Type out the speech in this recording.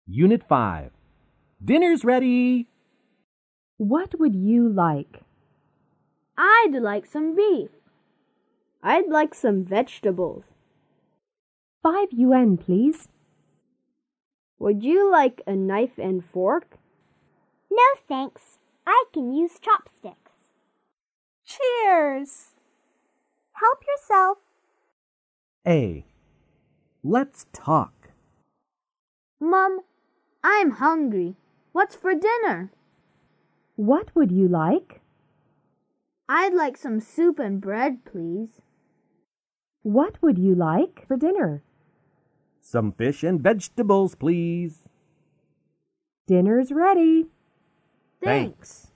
Unit 5. Dinner's ready! What would you like? I'd like some beef. I'd like some vegetables. 5 yuan, please. Would you like a knife and fork? No, thanks. I can use chopsticks. Cheers! Help yourself. A. Let's talk. Mom, I'm hungry. What's for dinner? What would you like? I'd like some soup and bread, please. What would you like for dinner? Some fish and vegetables, please. Dinner's ready. Thanks.